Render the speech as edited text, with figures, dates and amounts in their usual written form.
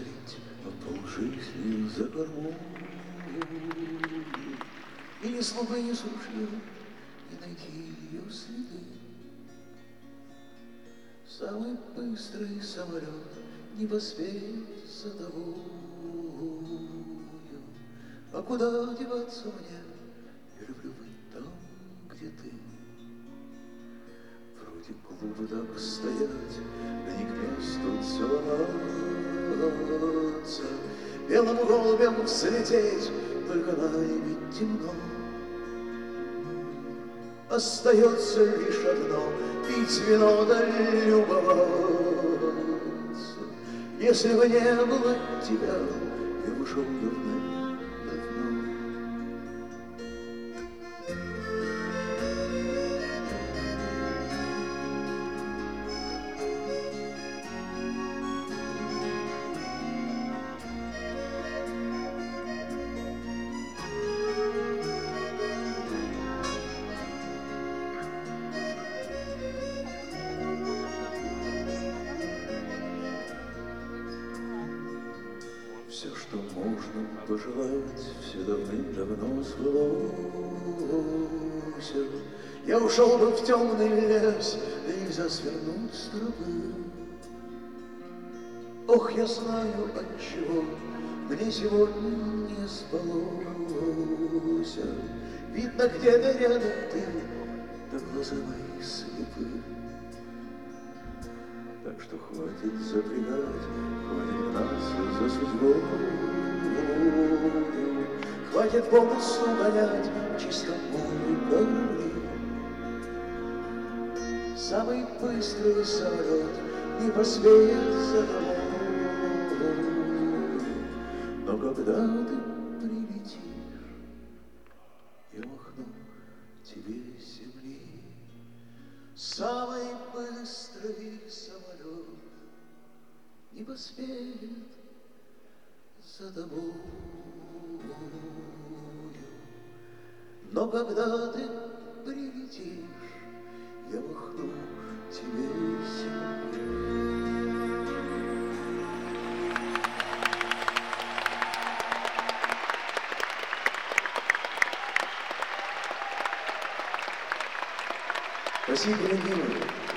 слить, но полжизни за корму. И не смог бы не с ружьем не найти ее следы. Самый быстрый самолет не поспеет за тобою. А куда деваться мне? Я люблю быть там, где ты. Вроде глупо так стоять, да не к месту все ломаться. Белым голубем взлететь, только на небе темно. Остается лишь одно — пить вино да любоваться. Если бы не было тебя, я бы ушел давно-давно. Все, что можно пожелать, все давным-давно сбылось. Я ушел бы в темный лес, да нельзя свернуть с тропы. Ох, я знаю, отчего мне сегодня не спалось. Видно, где-то рядом ты, да глаза мои слепы. Так что хватит запрягать, хватит гнаться за судьбой, хватит попусту гонять в чистом море корабли. Самый быстрый самолет не поспеет за тобой, но когда ты прилетишь, я махну тебе земли. Самый быстрый самолет не поспеет за тобою, но когда ты прилетишь, я махну тебе землей. Спасибо, дорогие мои.